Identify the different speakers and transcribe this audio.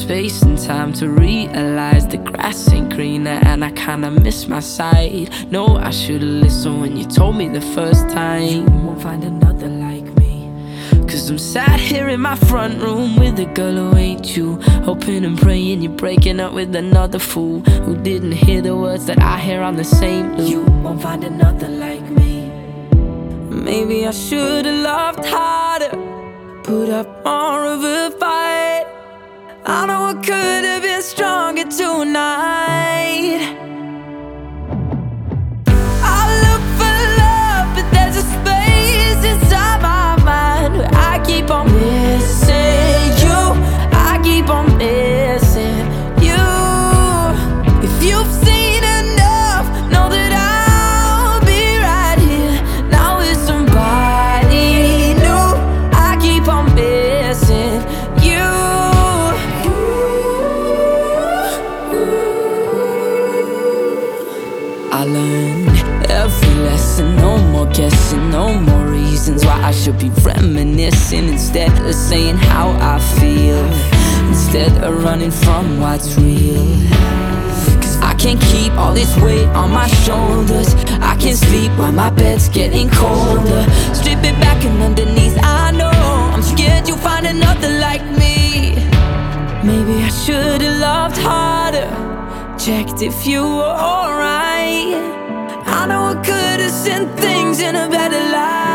Speaker 1: space and time to realize the grass ain't greener, and I kinda miss my side. No, I should've listened when you told me the first time. You won't find another like me. Cause I'm sat here in my front room with a girl who ain't you, hoping and praying you're breaking up with another fool who didn't hear the words that I hear on the same loop. You won't find another like me. Maybe I should've loved harder, put up more of a fight. I know I could have been stronger tonight. I look for love, but there's a space inside my mind where I keep on missing you. I keep on missing you. If you've seen enough, know that I'll be right here now with somebody new. I keep on missing you. I learned every lesson, no more guessing, no more reasons why I should be reminiscing. Instead of saying how I feel, instead of running from what's real. Cause I can't keep all this weight on my shoulders. I can't sleep while my bed's getting colder. Strip it back and underneath, I know I'm scared you'll find another like me. Maybe I should've loved harder, checked if you were alright. I know I could've seen things in a better light.